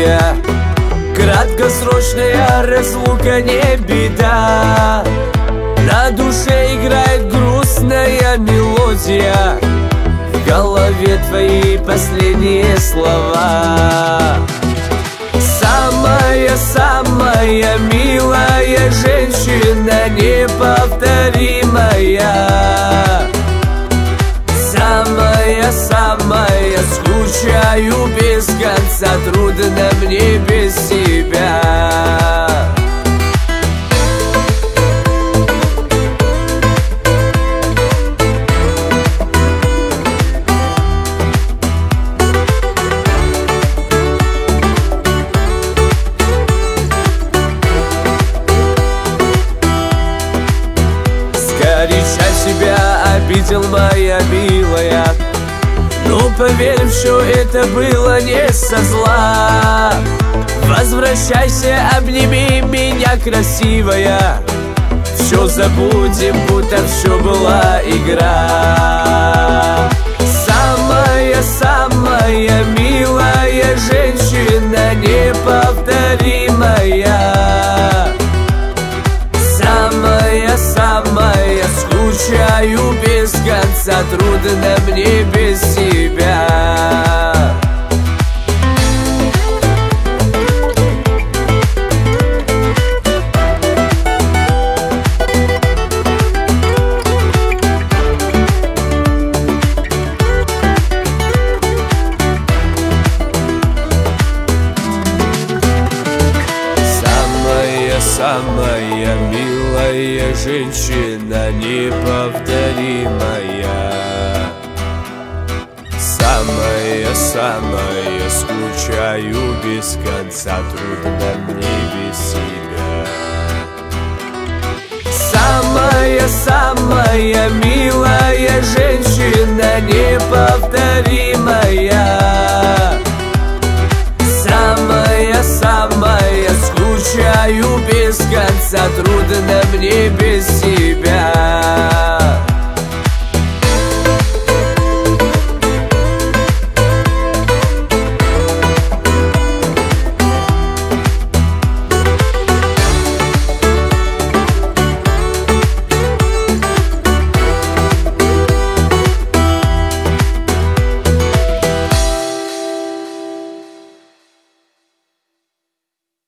мелодия. Краткосрочная разлука не беда, на душе играет грустная мелодия. В голове твои последние слова. Самая-самая милая женщина, неповторимая. Самая-самая, скучаю без конца, трудно мне без тебя. Горяча себя обидел, моя милая, ну поверь, все это было не со зла. Возвращайся, обними меня, красивая, все забудем, будто все была игра. Самая-самая милая женщина, неповторимая. Самая-самая, скучаю без конца, трудно мне без тебя. Самая милая женщина, неповторимая. Самая-самая, скучаю без конца, трудно мне без себя. Самая-самая милая женщина, неповторимая. Самая-самая, скучаю без конца, трудно